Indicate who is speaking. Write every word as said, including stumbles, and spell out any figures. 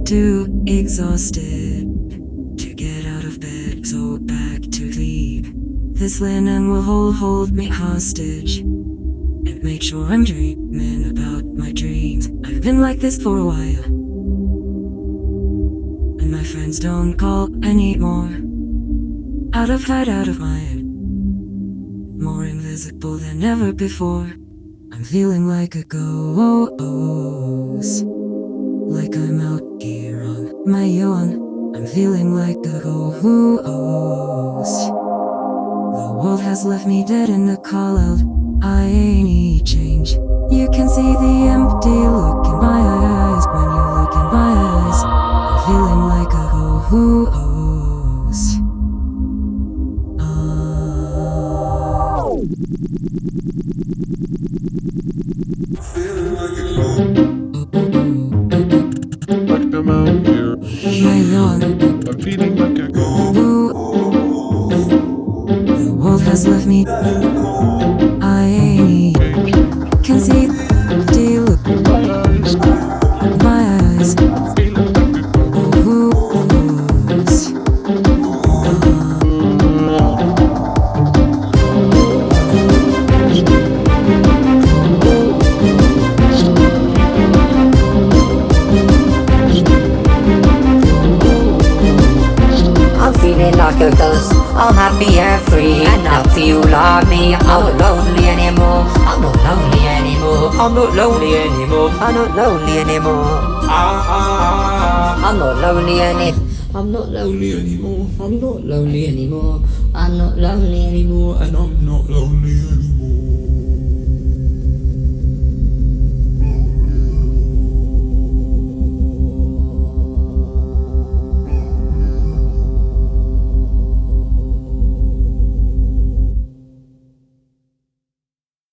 Speaker 1: too exhausted to get out of bed, so back to sleep. This linen will hold, hold me hostage and make sure I'm dreaming about my dreams. I've been like this for a while, and my friends don't call anymore. Out of sight, out of mind, more invisible than ever before. I'm feeling like a ghost, like I'm out here on my own. I'm feeling like a ghost. The world has left me dead in the call out. I need change. You can see the empty look in my eyes when you look in my eyes. I'm feeling like a ghost.
Speaker 2: Feeling like a ghost.
Speaker 3: Like I'm out here,
Speaker 1: My lawn.
Speaker 3: I'm feeling like a ghost.
Speaker 1: The world has left me. I can see the look in my eyes.
Speaker 3: Feeling like a
Speaker 1: Ghost.
Speaker 4: I'm feeling like a ghost, I'm happy and free, and I feel like me. I'm not lonely anymore, I'm not lonely anymore, I'm not lonely anymore, I'm not lonely anymore. Ah, ah, ah. I'm not lonely anymore, I'm not lonely anymore, I'm not lonely anymore, I'm not lonely anymore, and I'm not lonely anymore.